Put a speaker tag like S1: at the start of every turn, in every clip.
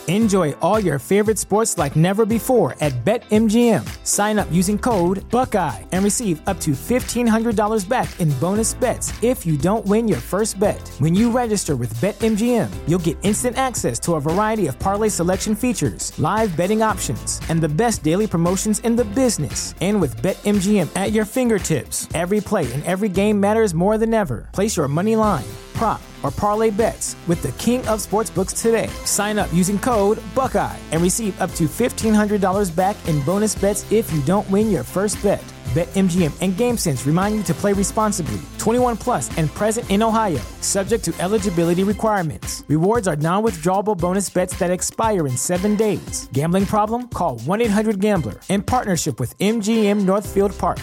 S1: Enjoy all your favorite sports like never before at BetMGM. Sign up using code Buckeye and receive up to $1,500 back in bonus bets if you don't win your first bet. When you register with BetMGM, you'll get instant access to a variety of parlay selection features, live betting options, and the best daily promotions in the business. And with BetMGM at your fingertips, every play and every game matters more than ever. Place your money line, prop, or parlay bets with the king of sportsbooks today. Sign up using code Buckeye and receive up to $1,500 back in bonus bets if you don't win your first bet. BetMGM and GameSense remind you to play responsibly. 21 plus and present in Ohio, subject to eligibility requirements. Rewards are non-withdrawable bonus bets that expire in 7 days. Gambling problem? Call 1-800-GAMBLER. In partnership with MGM Northfield Park.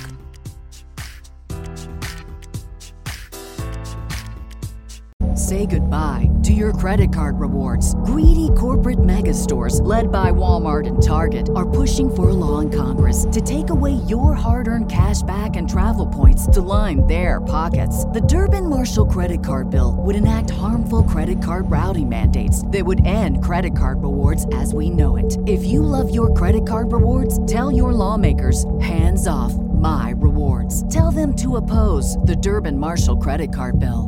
S2: Say goodbye to your credit card rewards. Greedy corporate mega stores, led by Walmart and Target, are pushing for a law in Congress to take away your hard-earned cash back and travel points to line their pockets. The Durbin-Marshall credit card bill would enact harmful credit card routing mandates that would end credit card rewards as we know it. If you love your credit card rewards, tell your lawmakers, hands off my rewards. Tell them to oppose the Durbin-Marshall credit card bill.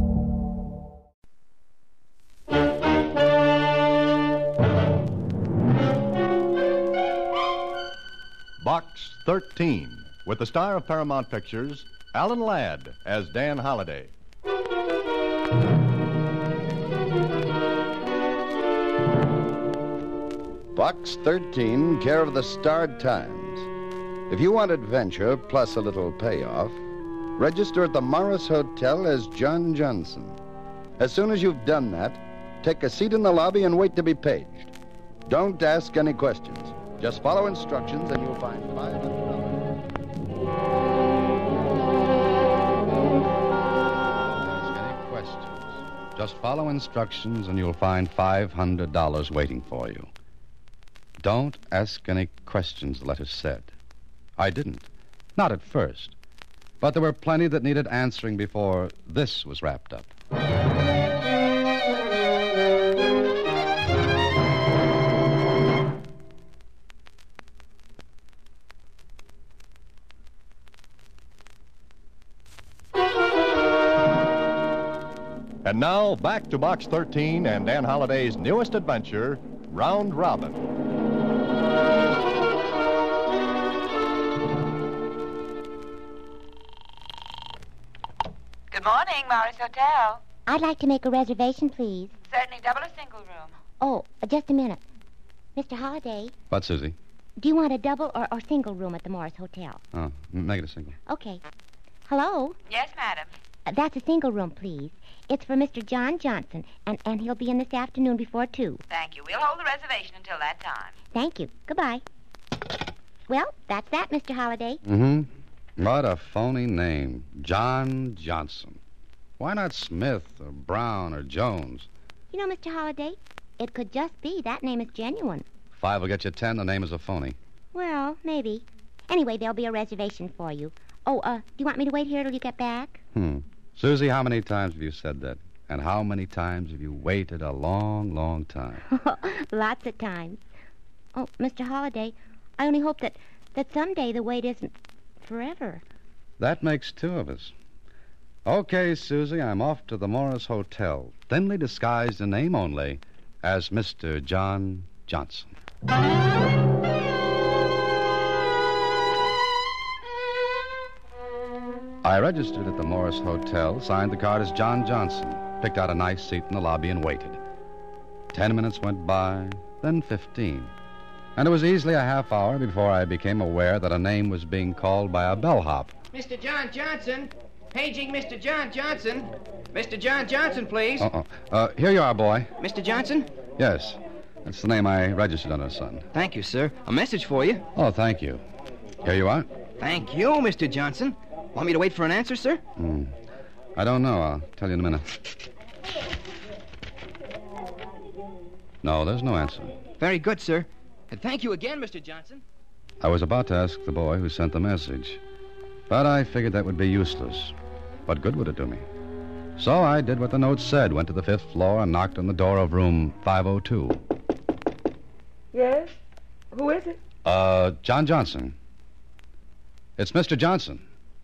S3: Box 13, with the star of Paramount Pictures, Alan Ladd as Dan Holliday.
S4: Box 13, care of the Star Times. If you want adventure plus a little payoff, register at the Morris Hotel as John Johnson. As soon as you've done that, take a seat in the lobby and wait to be paged. Don't ask any questions. Just follow instructions and you'll find $500.
S5: Ask any questions. Just follow instructions and you'll find $500 waiting for you. Don't ask any questions, the letter said. I didn't. Not at first. But there were plenty that needed answering before this was wrapped up.
S3: And now, back to Box 13 and Dan Holliday's newest adventure, Round Robin.
S6: Good morning, Morris Hotel.
S7: I'd like to make a reservation, please.
S6: Certainly, double or single room.
S7: Oh, just a minute. Mr. Holliday,
S5: What, Susie?
S7: do you want a double or single room at the Morris Hotel?
S5: Oh, make it a single.
S7: Okay. Hello?
S6: Yes, madam.
S7: That's a single room, please. It's for Mr. John Johnson, and he'll be in this afternoon before 2.
S6: Thank you. We'll hold the reservation until that time.
S7: Thank you. Goodbye. Well, that's that, Mr. Holliday.
S5: Mm-hmm. What a phony name. John Johnson. Why not Smith or Brown or Jones?
S7: You know, Mr. Holliday, it could just be that name is genuine.
S5: 5 will get you 10. The name is a phony.
S7: Well, maybe. Anyway, there'll be a reservation for you. Oh, do you want me to wait here till you get back?
S5: Susie, how many times have you said that? And how many times have you waited a long, long time?
S7: Lots of times. Oh, Mr. Holliday, I only hope that someday the wait isn't forever.
S5: That makes 2 of us. Okay, Susie, I'm off to the Morris Hotel, thinly disguised in name only as Mr. John Johnson. I registered at the Morris Hotel, signed the card as John Johnson, picked out a nice seat in the lobby and waited. 10 minutes went by, then 15. And it was easily a half hour before I became aware that a name was being called by a bellhop.
S8: Mr. John Johnson. Paging Mr. John Johnson. Mr. John Johnson, please.
S5: Here you are, boy.
S8: Mr. Johnson?
S5: Yes. That's the name I registered under, son.
S8: Thank you, sir. A message for you.
S5: Oh, thank you. Here you are.
S8: Thank you, Mr. Johnson. Want me to wait for an answer, sir?
S5: I don't know. I'll tell you in a minute. No, there's no answer.
S8: Very good, sir. And thank you again, Mr. Johnson.
S5: I was about to ask the boy who sent the message, but I figured that would be useless. What good would it do me? So I did what the note said, went to the 5th floor and knocked on the door of room 502.
S9: Yes? Who is it?
S5: John Johnson. It's Mr. Johnson.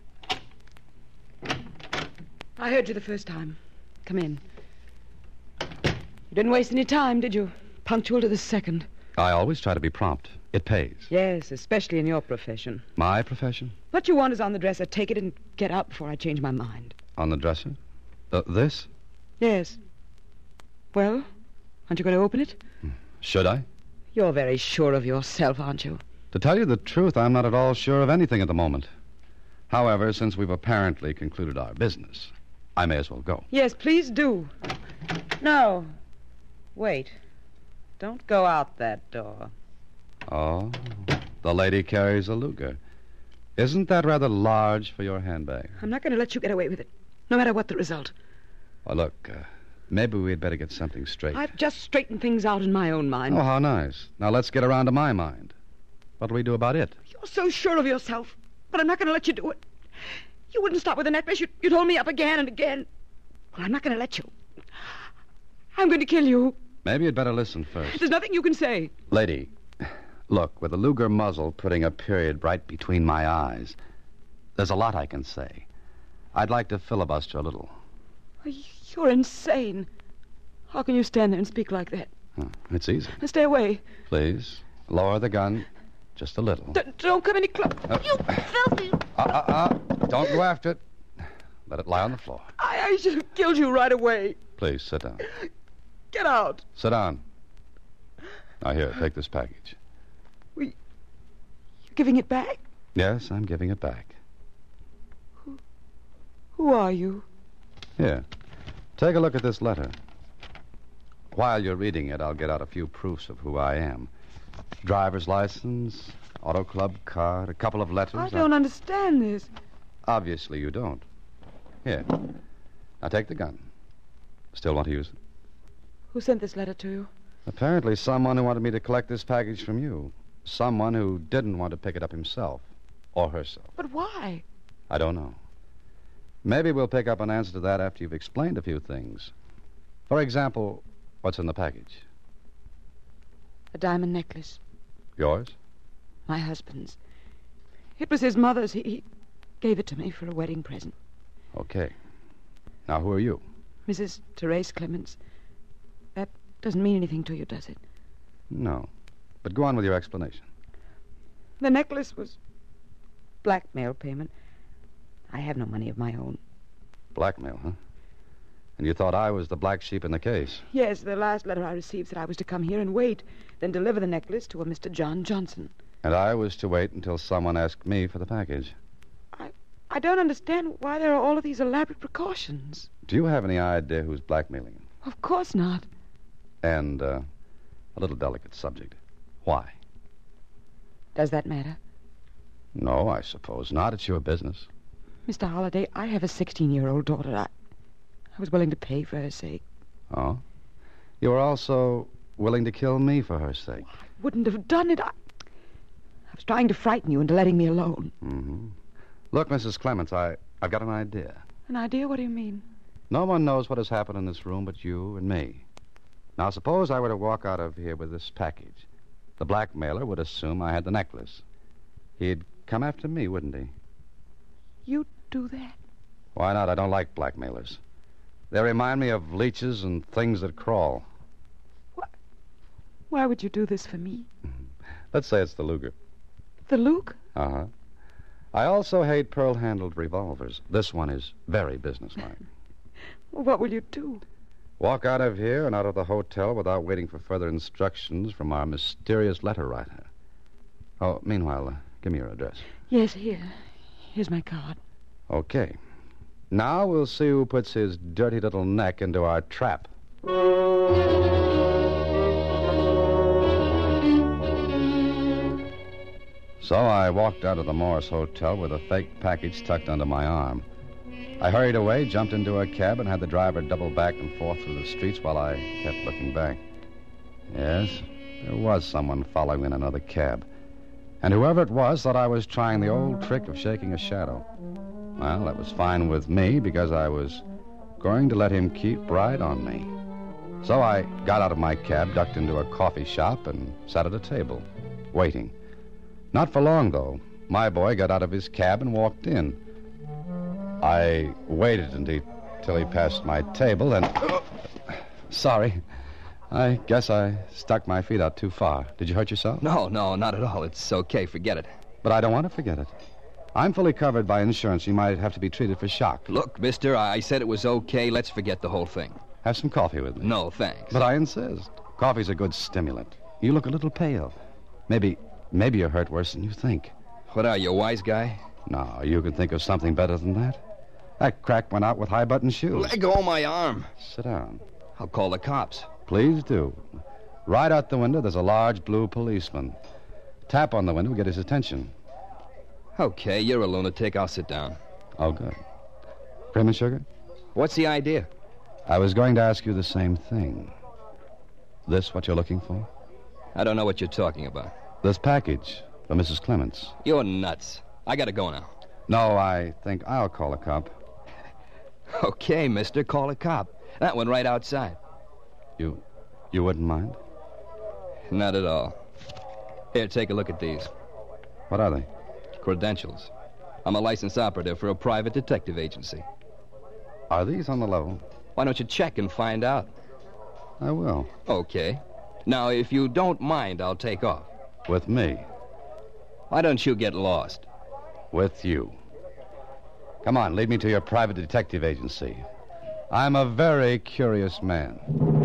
S9: I heard you the first time. Come in. You didn't waste any time, did you? Punctual to the second.
S5: I always try to be prompt. It pays.
S9: Yes, especially in your profession.
S5: My profession?
S9: What you want is on the dresser. Take it and get out before I change my mind.
S5: On the dresser? This?
S9: Yes. Well, aren't you going to open it?
S5: Should I?
S9: You're very sure of yourself, aren't you?
S5: To tell you the truth, I'm not at all sure of anything at the moment. However, since we've apparently concluded our business, I may as well go.
S9: Yes, please do. No. Wait. Don't go out that door.
S5: Oh, the lady carries a Luger. Isn't that rather large for your handbag?
S9: I'm not going to let you get away with it, no matter what the result.
S5: Well, look, maybe we'd better get something straight.
S9: I've just straightened things out in my own mind.
S5: Oh, how nice. Now let's get around to my mind. What'll we do about it?
S9: You're so sure of yourself, but I'm not going to let you do it. You wouldn't stop with the necklace. You'd hold me up again and again. Well, I'm not going to let you. I'm going to kill you.
S5: Maybe you'd better listen first.
S9: There's nothing you can say.
S5: Lady, look, with the Luger muzzle putting a period right between my eyes, there's a lot I can say. I'd like to filibuster a little.
S9: You're insane. How can you stand there and speak like that?
S5: It's easy.
S9: Now stay away.
S5: Please, lower the gun just a little.
S9: Don't come any closer. You filthy...
S5: Don't go after it. Let it lie on the floor.
S9: I should have killed you right away.
S5: Please, sit down.
S9: Get out.
S5: Sit down. Now, here, take this package.
S9: You're giving it back?
S5: Yes, I'm giving it back.
S9: Who are you?
S5: Here, take a look at this letter. While you're reading it, I'll get out a few proofs of who I am. Driver's license, auto club card, a couple of letters.
S9: I don't understand this.
S5: Obviously you don't. Here. Now take the gun. Still want to use it?
S9: Who sent this letter to you?
S5: Apparently someone who wanted me to collect this package from you. Someone who didn't want to pick it up himself. Or herself.
S9: But why?
S5: I don't know. Maybe we'll pick up an answer to that after you've explained a few things. For example, what's in the package?
S9: A diamond necklace.
S5: Yours?
S9: My husband's. It was his mother's. He gave it to me for a wedding present.
S5: Okay. Now, who are you?
S9: Mrs. Therese Clements. That doesn't mean anything to you, does it?
S5: No. But go on with your explanation.
S9: The necklace was blackmail payment. I have no money of my own.
S5: Blackmail, huh? And you thought I was the black sheep in the case?
S9: Yes, the last letter I received said I was to come here and wait, then deliver the necklace to a Mr. John Johnson.
S5: And I was to wait until someone asked me for the package.
S9: I don't understand why there are all of these elaborate precautions.
S5: Do you have any idea who's blackmailing you?
S9: Of course not.
S5: And, a little delicate subject. Why?
S9: Does that matter?
S5: No, I suppose not. It's your business.
S9: Mr. Holliday, I have a 16-year-old daughter. I was willing to pay for her sake.
S5: Oh? You were also willing to kill me for her sake?
S9: I wouldn't have done it. I was trying to frighten you into letting me alone.
S5: Mm-hmm. Look, Mrs. Clements, I've got an idea.
S9: An idea? What do you mean?
S5: No one knows what has happened in this room but you and me. Now, suppose I were to walk out of here with this package. The blackmailer would assume I had the necklace. He'd come after me, wouldn't he?
S9: You'd do that?
S5: Why not? I don't like blackmailers. They remind me of leeches and things that crawl.
S9: What? Why would you do this for me?
S5: Let's say it's the Luger.
S9: The Luger?
S5: Uh-huh. I also hate pearl-handled revolvers. This one is very businesslike.
S9: Well, what will you do?
S5: Walk out of here and out of the hotel without waiting for further instructions from our mysterious letter writer. Oh, meanwhile, give me your address.
S9: Yes, here. Here's my card.
S5: Okay. Now we'll see who puts his dirty little neck into our trap. So I walked out of the Morris Hotel with a fake package tucked under my arm. I hurried away, jumped into a cab, and had the driver double back and forth through the streets while I kept looking back. Yes, there was someone following in another cab. And whoever it was thought I was trying the old trick of shaking a shadow. Well, that was fine with me because I was going to let him keep right on me. So I got out of my cab, ducked into a coffee shop, and sat at a table, waiting. Not for long, though. My boy got out of his cab and walked in. I waited until he passed my table and... Sorry. I guess I stuck my feet out too far. Did you hurt yourself?
S10: No, not at all. It's okay. Forget it.
S5: But I don't want to forget it. I'm fully covered by insurance. You might have to be treated for shock.
S10: Look, mister, I said it was okay. Let's forget the whole thing.
S5: Have some coffee with me.
S10: No, thanks.
S5: But I insist. Coffee's a good stimulant. You look a little pale. Maybe you're hurt worse than you think.
S10: What are you, a wise guy?
S5: No, you can think of something better than that. That crack went out with high-button shoes.
S10: Let go of my arm.
S5: Sit down.
S10: I'll call the cops.
S5: Please do. Right out the window, there's a large blue policeman. Tap on the window, get his attention.
S10: Okay, you're a lunatic. I'll sit down.
S5: Oh, good. Cream and sugar?
S10: What's the idea?
S5: I was going to ask you the same thing. This what you're looking for?
S10: I don't know what you're talking about.
S5: This package from Mrs. Clements.
S10: You're nuts. I gotta go now.
S5: No, I think I'll call a cop.
S10: Okay, mister, call a cop. That one right outside.
S5: You wouldn't mind?
S10: Not at all. Here, take a look at these.
S5: What are they?
S10: Credentials. I'm a licensed operative for a private detective agency.
S5: Are these on the level?
S10: Why don't you check and find out?
S5: I will.
S10: Okay. Now, if you don't mind, I'll take off.
S5: With me?
S10: Why don't you get lost?
S5: With you. Come on, lead me to your private detective agency. I'm a very curious man.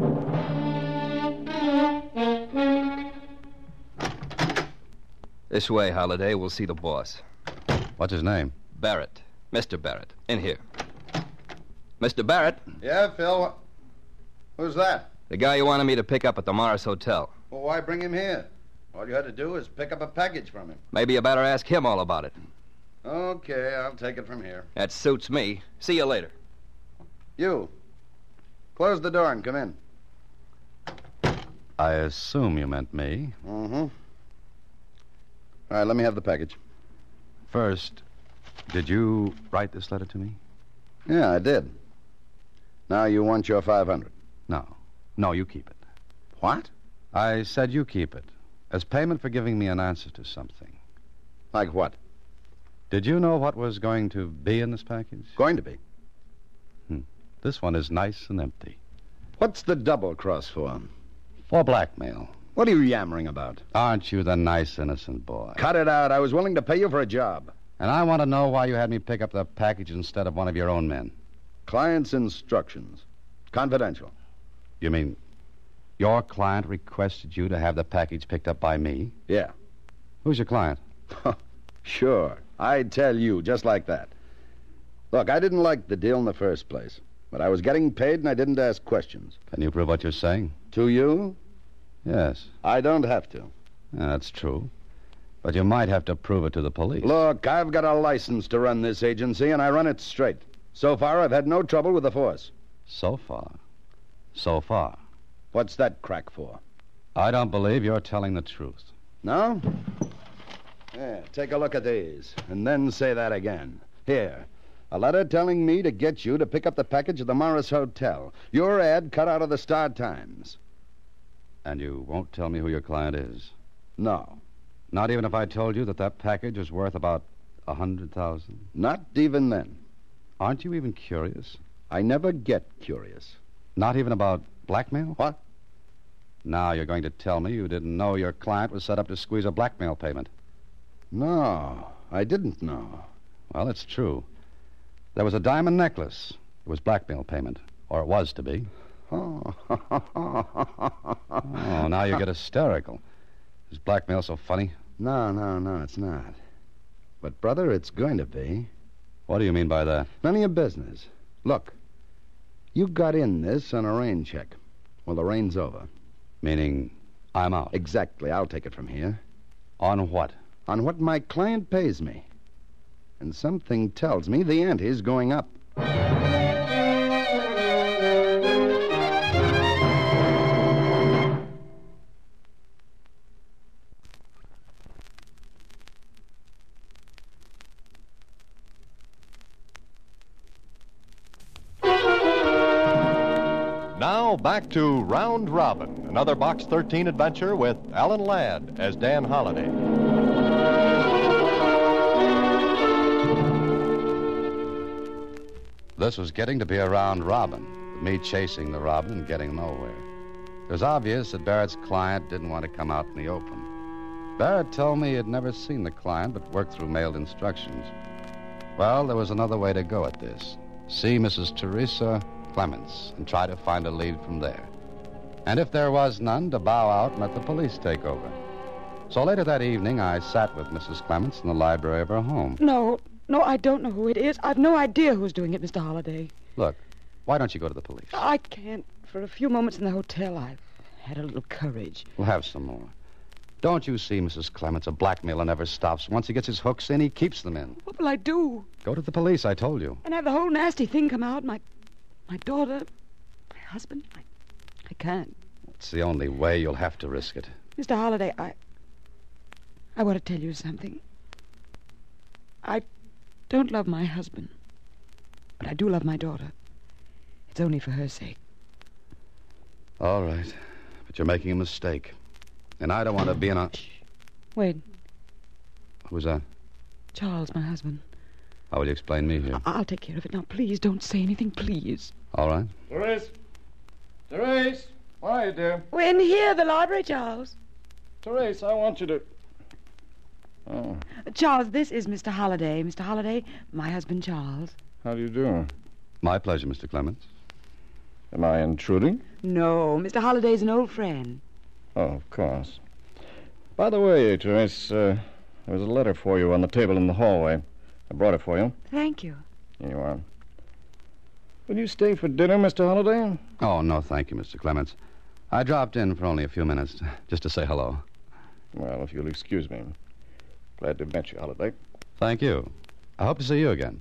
S10: This way, Holliday. We'll see the boss.
S5: What's his name?
S10: Barrett. Mr. Barrett. In here. Mr. Barrett?
S4: Yeah, Phil. Who's that?
S10: The guy you wanted me to pick up at the Morris Hotel.
S4: Well, why bring him here? All you had to do is pick up a package from him.
S10: Maybe you better ask him all about it.
S4: Okay, I'll take it from here.
S10: That suits me. See you later.
S4: You. Close the door and come in.
S5: I assume you meant me.
S4: Mm-hmm. All right, let me have the package.
S5: First, did you write this letter to me?
S4: Yeah, I did. Now you want your $500.
S5: No, you keep it.
S4: What?
S5: I said you keep it. As payment for giving me an answer to something.
S4: Like what?
S5: Did you know what was going to be in this package?
S4: Going to be.
S5: This one is nice and empty.
S4: What's the double cross for?
S5: For blackmail.
S4: What are you yammering about?
S5: Aren't you the nice, innocent boy?
S4: Cut it out. I was willing to pay you for a job.
S5: And I want to know why you had me pick up the package instead of one of your own men.
S4: Client's instructions. Confidential.
S5: You mean your client requested you to have the package picked up by me?
S4: Yeah.
S5: Who's your client?
S4: Sure. I'd tell you, just like that. Look, I didn't like the deal in the first place. But I was getting paid and I didn't ask questions.
S5: Can you prove what you're saying?
S4: To you?
S5: Yes.
S4: I don't have to.
S5: Yeah, that's true. But you might have to prove it to the police.
S4: Look, I've got a license to run this agency, and I run it straight. So far, I've had no trouble with the force.
S5: So far. So far.
S4: What's that crack for?
S5: I don't believe you're telling the truth.
S4: No? Yeah, take a look at these, and then say that again. Here. A letter telling me to get you to pick up the package at the Morris Hotel. Your ad cut out of the Star-Times.
S5: And you won't tell me who your client is?
S4: No.
S5: Not even if I told you that package was worth about $100,000?
S4: Not even then.
S5: Aren't you even curious?
S4: I never get curious.
S5: Not even about blackmail?
S4: What?
S5: Now you're going to tell me you didn't know your client was set up to squeeze a blackmail payment.
S4: No, I didn't know.
S5: Well, it's true. There was a diamond necklace. It was blackmail payment. Or it was to be.
S4: Oh,
S5: now you get hysterical. Is blackmail so funny?
S4: No, it's not. But, brother, it's going to be.
S5: What do you mean by that?
S4: None of your business. Look, you got in this on a rain check. Well, the rain's over.
S5: Meaning I'm out?
S4: Exactly. I'll take it from here.
S5: On what?
S4: On what my client pays me. And something tells me the ante's going up.
S3: Now back to Round Robin, another Box 13 adventure with Alan Ladd as Dan Holliday.
S5: This was getting to be a round robin, with me chasing the robin and getting nowhere. It was obvious that Barrett's client didn't want to come out in the open. Barrett told me he had never seen the client but worked through mailed instructions. Well, there was another way to go at this. See Mrs. Teresa Clements and try to find a lead from there. And if there was none, to bow out and let the police take over. So later that evening, I sat with Mrs. Clements in the library of her home.
S9: No, I don't know who it is. I've no idea who's doing it, Mr. Holliday.
S5: Look, why don't you go to the police?
S9: I can't. For a few moments in the hotel, I've had a little courage.
S5: We'll have some more. Don't you see, Mrs. Clements, a blackmailer never stops. Once he gets his hooks in, he keeps them in.
S9: What will I do?
S5: Go to the police, I told you.
S9: And have the whole nasty thing come out? My daughter, my husband? I can't.
S5: It's the only way. You'll have to risk it.
S9: Mr. Holliday, I want to tell you something. I don't love my husband, but I do love my daughter. It's only for her sake.
S5: All right, but you're making a mistake. And I don't want to be in a...
S9: Shh. Wait.
S5: Who's that?
S9: Charles, my husband.
S5: How will you explain me here?
S9: I'll take care of it. Now, please, don't say anything, please.
S5: All right.
S11: Therese, where are you, dear?
S9: We're in here, the library, Charles.
S11: Therese, I want you to... Oh.
S9: Charles, this is Mr. Holliday. Mr. Holliday, my husband, Charles.
S11: How do you do?
S5: My pleasure, Mr. Clements.
S11: Am I intruding?
S9: No, Mr. Holliday's an old friend.
S11: Oh, of course. By the way, Therese, there was a letter for you on the table in the hallway. I brought it for you.
S9: Thank you.
S11: Here you are. Will you stay for dinner, Mr. Holliday?
S5: Oh, no, thank you, Mr. Clements. I dropped in for only a few minutes, just to say hello.
S11: Well, if you'll excuse me. Glad to have met you, Holliday.
S5: Thank you. I hope to see you again.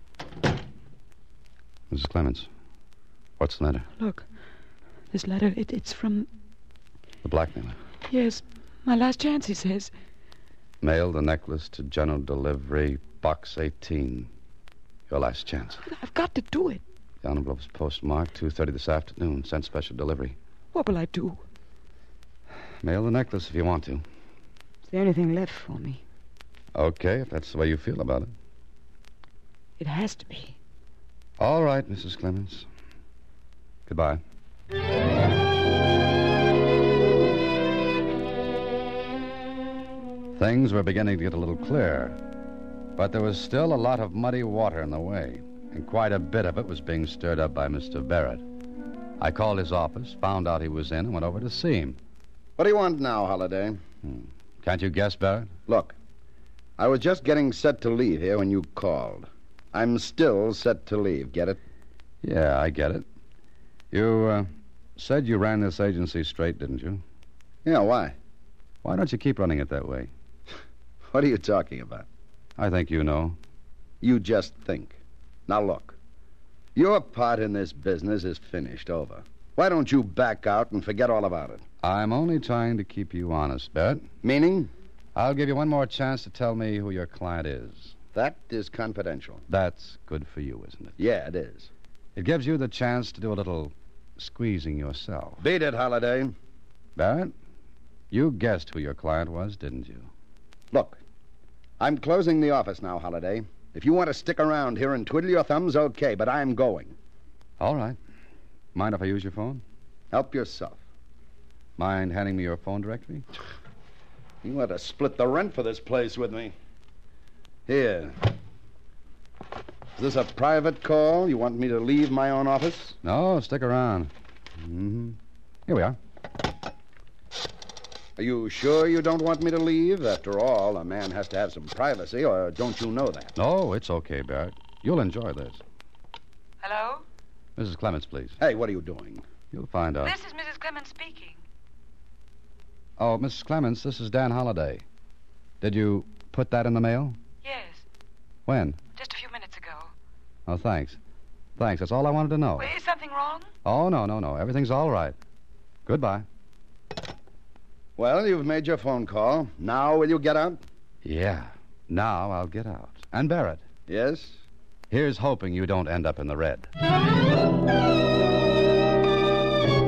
S5: Mrs. Clements, what's the matter?
S9: Look, this letter, it's from...
S5: The blackmailer.
S9: Yes, my last chance, he says.
S5: Mail the necklace to general delivery, box 18. Your last chance.
S9: I've got to do it.
S5: The envelope's postmarked 2:30 this afternoon. Sent special delivery.
S9: What will I do?
S5: Mail the necklace if you want to.
S9: Is there anything left for me?
S5: Okay, if that's the way you feel about it.
S9: It has to be.
S5: All right, Mrs. Clements. Goodbye. Things were beginning to get a little clearer, but there was still a lot of muddy water in the way, and quite a bit of it was being stirred up by Mr. Barrett. I called his office, found out he was in, and went over to see him.
S4: What do you want now, Holliday?
S5: Can't you guess, Barrett?
S4: Look, I was just getting set to leave here when you called. I'm still set to leave, get it?
S5: Yeah, I get it. You said you ran this agency straight, didn't you?
S4: Yeah, why?
S5: Why don't you keep running it that way?
S4: What are you talking about?
S5: I think you know.
S4: You just think. Now, look. Your part in this business is finished, over. Why don't you back out and forget all about it?
S5: I'm only trying to keep you honest, Barrett.
S4: Meaning?
S5: I'll give you one more chance to tell me who your client is.
S4: That is confidential.
S5: That's good for you, isn't it?
S4: Yeah, it is.
S5: It gives you the chance to do a little squeezing yourself.
S4: Beat it, Holliday.
S5: Barrett, you guessed who your client was, didn't you?
S4: Look, I'm closing the office now, Holliday. If you want to stick around here and twiddle your thumbs, okay, but I'm going.
S5: All right. Mind if I use your phone?
S4: Help yourself.
S5: Mind handing me your phone directory?
S4: You want to split the rent for this place with me. Here. Is this a private call? You want me to leave my own office?
S5: No, stick around. Mm-hmm. Here we are.
S4: Are you sure you don't want me to leave? After all, a man has to have some privacy, or don't you know that?
S5: No, it's okay, Barrett. You'll enjoy this.
S6: Hello?
S5: Mrs. Clements, please.
S4: Hey, what are you doing?
S5: You'll find out.
S6: This is Mrs. Clements speaking.
S5: Oh, Mrs. Clements, this is Dan Holliday. Did you put that in the mail?
S6: Yes.
S5: When?
S6: Just a few minutes ago.
S5: Oh, thanks. Thanks, that's all I wanted to know.
S6: Wait, is something wrong?
S5: Oh, no. Everything's all right. Goodbye.
S4: Well, you've made your phone call. Now will you get out?
S5: Yeah. Now I'll get out. And Barrett.
S4: Yes?
S5: Here's hoping you don't end up in the red.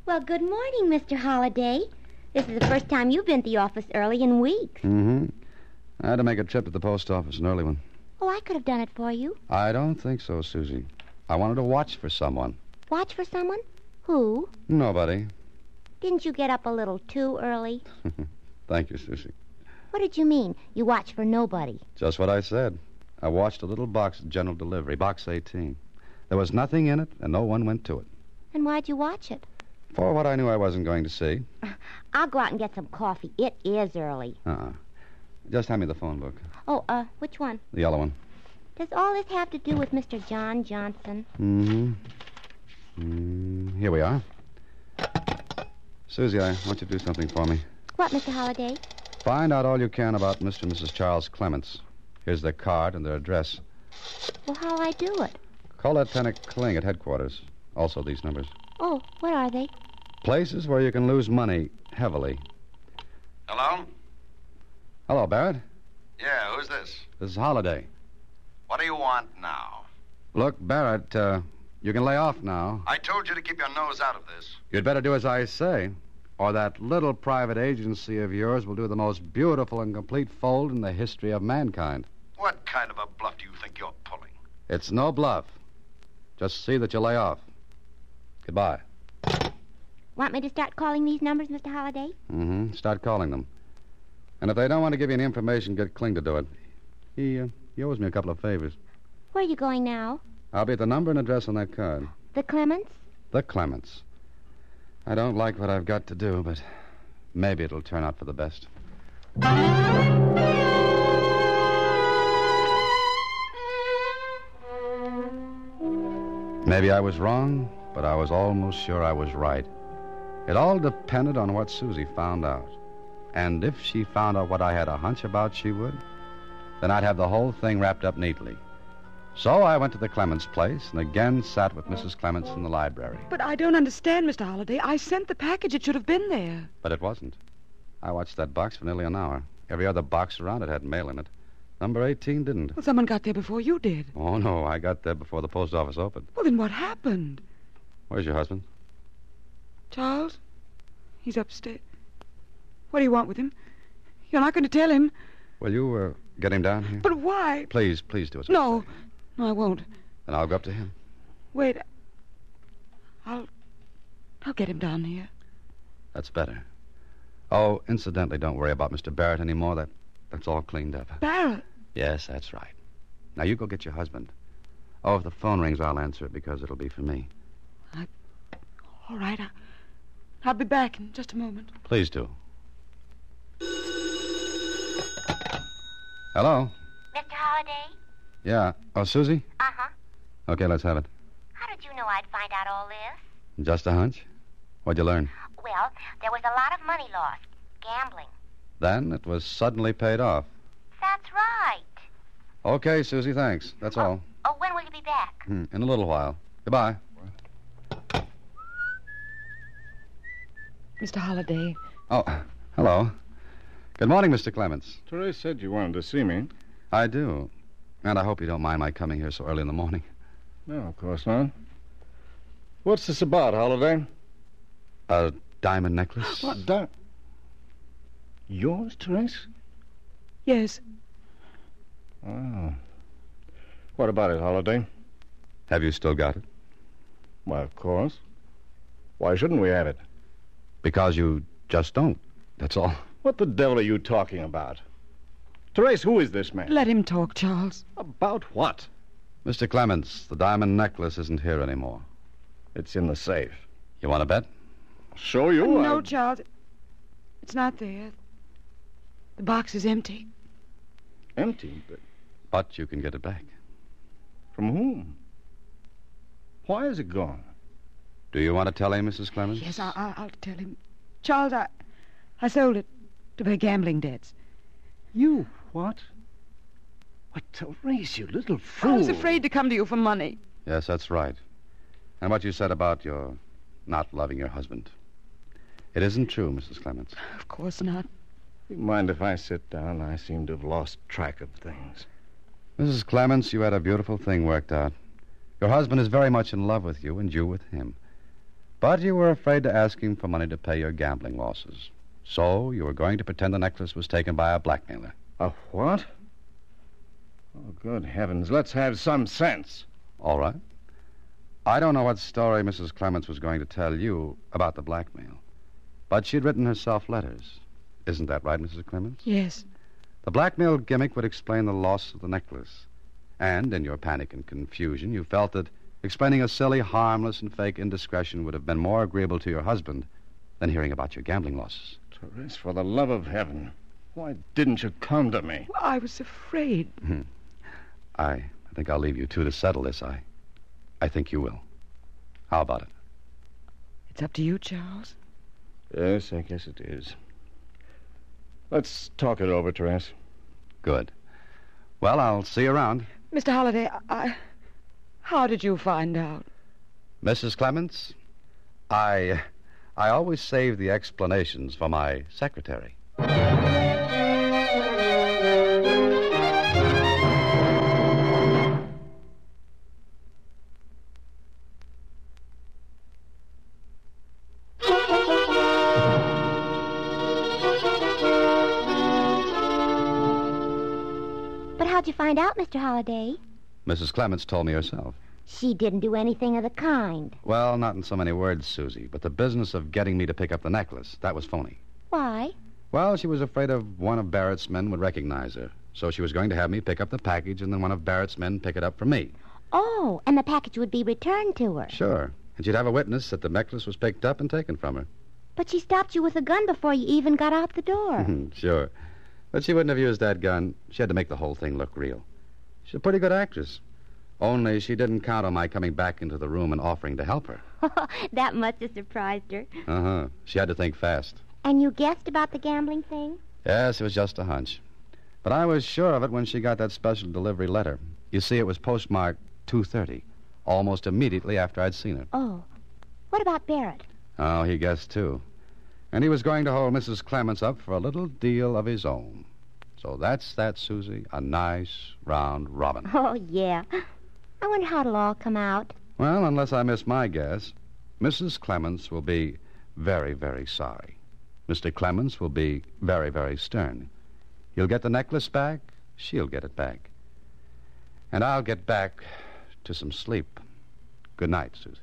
S7: Well, good morning, Mr. Holliday. This is the first time you've been at the office early in weeks.
S5: Mm-hmm. I had to make a trip to the post office, an early one.
S7: Oh, I could have done it for you.
S5: I don't think so, Susie. I wanted to watch for someone.
S7: Watch for someone? Who?
S5: Nobody.
S7: Didn't you get up a little too early?
S5: Thank you, Susie.
S7: What did you mean, you watch for nobody?
S5: Just what I said. I watched a little box at general delivery, box 18. There was nothing in it, and no one went to it.
S7: And why'd you watch it?
S5: For what I knew I wasn't going to see.
S7: I'll go out and get some coffee. It is early.
S5: Just hand me the phone book.
S7: Oh, which one?
S5: The yellow one.
S7: Does all this have to do with Mr. John Johnson?
S5: Here we are. Susie, I want you to do something for me.
S7: What, Mr. Holliday?
S5: Find out all you can about Mr. and Mrs. Charles Clements. Here's their card and their address.
S7: Well, how'll I do it?
S5: Call Lieutenant Kling at headquarters. Also these numbers.
S7: Oh, what are they?
S5: Places where you can lose money heavily.
S12: Hello?
S5: Hello, Barrett.
S12: Yeah, who's this?
S5: This is Holliday.
S12: What do you want now?
S5: Look, Barrett, you can lay off now.
S12: I told you to keep your nose out of this.
S5: You'd better do as I say, or that little private agency of yours will do the most beautiful and complete fold in the history of mankind.
S12: What kind of a bluff do you think you're pulling?
S5: It's no bluff. Just see that you lay off. Goodbye.
S7: Want me to start calling these numbers, Mr. Holliday?
S5: Start calling them. And if they don't want to give you any information, get Kling to do it. He owes me a couple of favors.
S7: Where are you going now?
S5: I'll be at the number and address on that card.
S7: The Clements?
S5: The Clements. I don't like what I've got to do, but maybe it'll turn out for the best. Maybe I was wrong, but I was almost sure I was right. It all depended on what Susie found out. And if she found out what I had a hunch about she would, then I'd have the whole thing wrapped up neatly. So I went to the Clements place and again sat with Mrs. Clements in the library.
S9: But I don't understand, Mr. Holliday. I sent the package. It should have been there.
S5: But it wasn't. I watched that box for nearly an hour. Every other box around it had mail in it. Number 18 didn't.
S9: Well, someone got there before you did.
S5: Oh, no. I got there before the post office opened.
S9: Well, then what happened?
S5: Where's your husband?
S9: Charles? He's upstairs. What do you want with him? You're not going to tell him.
S5: Will you get him down here?
S9: But why?
S5: Please do as I
S9: No.
S5: say.
S9: No, I won't.
S5: Then I'll go up to him.
S9: Wait. I'll get him down here.
S5: That's better. Oh, incidentally, don't worry about Mr. Barrett anymore. That's all cleaned up.
S9: Barrett?
S5: Yes, that's right. Now, you go get your husband. Oh, if the phone rings, I'll answer it because it'll be for me.
S9: All right. I'll be back in just a moment.
S5: Please do. Hello?
S7: Mr. Holliday?
S5: Yeah. Oh, Susie?
S7: Uh-huh.
S5: Okay, let's have it.
S7: How did you know I'd find out all this?
S5: Just a hunch? What'd you learn?
S7: Well, there was a lot of money lost. Gambling.
S5: Then it was suddenly paid off.
S7: That's right.
S5: Okay, Susie, thanks. That's all.
S7: Oh, when will you be back?
S5: In a little while. Goodbye.
S9: Mr. Holliday.
S5: Oh, hello. Good morning, Mr. Clements.
S11: Therese said you wanted to see me.
S5: I do. And I hope you don't mind my coming here so early in the morning.
S11: No, of course not. What's this about, Holliday?
S5: A diamond necklace?
S11: What? Yours, Therese?
S9: Yes.
S11: Oh. What about it, Holliday?
S5: Have you still got it?
S11: Why, of course. Why shouldn't we have it?
S5: Because you just don't. That's all.
S11: What the devil are you talking about? Therese, who is this man?
S9: Let him talk, Charles.
S11: About what?
S5: Mr. Clements, the diamond necklace isn't here anymore.
S11: It's in the safe.
S5: You want to bet?
S11: Show you?
S9: No, Charles. It's not there. The box is empty.
S11: Empty?
S5: But you can get it back.
S11: From whom? Why is it gone?
S5: Do you want to tell him, Mrs. Clements?
S9: Yes, I'll tell him. Charles, I sold it to pay gambling debts.
S11: You what? What, Therese, you little fool.
S9: I was afraid to come to you for money.
S5: Yes, that's right. And what you said about your not loving your husband. It isn't true, Mrs. Clements.
S9: Of course not.
S11: You mind if I sit down? I seem to have lost track of things.
S5: Mrs. Clements, you had a beautiful thing worked out. Your husband is very much in love with you, and you with him. But you were afraid to ask him for money to pay your gambling losses. So you were going to pretend the necklace was taken by a blackmailer.
S11: A what? Oh, good heavens, let's have some sense.
S5: All right. I don't know what story Mrs. Clements was going to tell you about the blackmail, but she'd written herself letters. Isn't that right, Mrs. Clements?
S9: Yes.
S5: The blackmail gimmick would explain the loss of the necklace. And in your panic and confusion, you felt that explaining a silly, harmless, and fake indiscretion would have been more agreeable to your husband than hearing about your gambling losses.
S11: Therese, for the love of heaven, why didn't you come to me?
S9: Well, I was afraid.
S5: I think I'll leave you two to settle this. I think you will. How about it?
S9: It's up to you, Charles.
S11: Yes, I guess it is. Let's talk it over, Therese.
S5: Good. Well, I'll see you around.
S9: Mr. Holliday, how did you find out?
S5: Mrs. Clements, I always save the explanations for my secretary.
S7: But how'd you find out, Mr. Holliday?
S5: Mrs. Clements told me herself.
S7: She didn't do anything of the kind.
S5: Well, not in so many words, Susie, but the business of getting me to pick up the necklace, that was phony.
S7: Why?
S5: Well, she was afraid of one of Barrett's men would recognize her, so she was going to have me pick up the package and then one of Barrett's men pick it up for me.
S7: Oh, and the package would be returned to her.
S5: Sure. And she'd have a witness that the necklace was picked up and taken from her.
S7: But she stopped you with a gun before you even got out the door.
S5: Sure. But she wouldn't have used that gun. She had to make the whole thing look real. She's a pretty good actress. Only she didn't count on my coming back into the room and offering to help her.
S7: That must have surprised her.
S5: Uh-huh. She had to think fast.
S7: And you guessed about the gambling thing?
S5: Yes, it was just a hunch. But I was sure of it when she got that special delivery letter. You see, it was postmarked 2:30, almost immediately after I'd seen her.
S7: Oh. What about Barrett?
S5: Oh, he guessed, too. And he was going to hold Mrs. Clements up for a little deal of his own. So that's that, Susie. A nice, round robin.
S7: Oh, yeah. I wonder how it'll all come out.
S5: Well, unless I miss my guess, Mrs. Clements will be very, very sorry. Mr. Clements will be very, very stern. He'll get the necklace back. She'll get it back. And I'll get back to some sleep. Good night, Susie.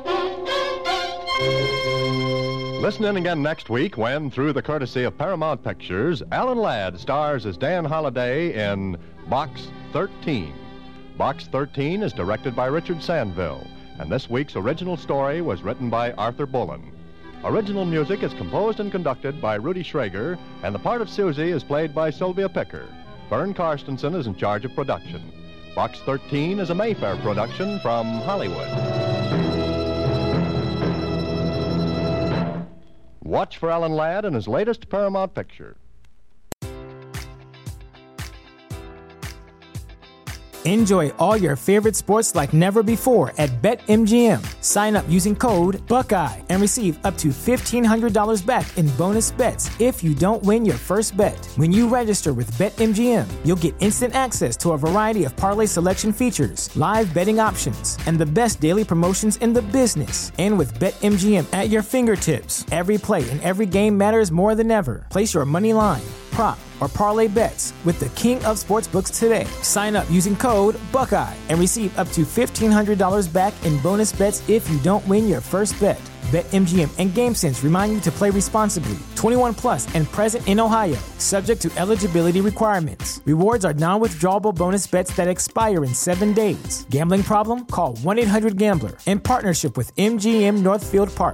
S3: Listen in again next week when, through the courtesy of Paramount Pictures, Alan Ladd stars as Dan Holliday in Box 13. Box 13 is directed by Richard Sandville, and this week's original story was written by Arthur Bullen. Original music is composed and conducted by Rudy Schrager, and the part of Susie is played by Sylvia Picker. Vern Karstensen is in charge of production. Box 13 is a Mayfair production from Hollywood. Watch for Alan Ladd in his latest Paramount picture.
S1: Enjoy all your favorite sports like never before at BetMGM. Sign up using code Buckeye and receive up to $1,500 back in bonus bets if you don't win your first bet. When you register with BetMGM, you'll get instant access to a variety of parlay selection features, live betting options, and the best daily promotions in the business. And with BetMGM at your fingertips, every play and every game matters more than ever. Place your money line, prop, or parlay bets with the king of sportsbooks today. Sign up using code Buckeye and receive up to $1,500 back in bonus bets if you don't win your first bet. BetMGM and GameSense remind you to play responsibly. 21 plus and present in Ohio, subject to eligibility requirements. Rewards are non-withdrawable bonus bets that expire in 7 days. Gambling problem? Call 1-800-GAMBLER in partnership with MGM Northfield Park.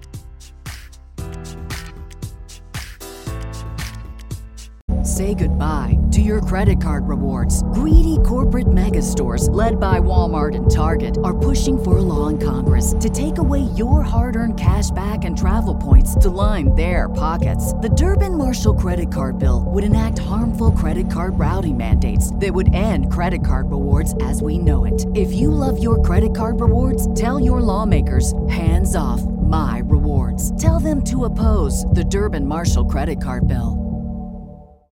S2: Say goodbye to your credit card rewards. Greedy corporate mega stores, led by Walmart and Target, are pushing for a law in Congress to take away your hard-earned cash back and travel points to line their pockets. The Durbin-Marshall credit card bill would enact harmful credit card routing mandates that would end credit card rewards as we know it. If you love your credit card rewards, tell your lawmakers, hands off my rewards. Tell them to oppose the Durbin-Marshall credit card bill.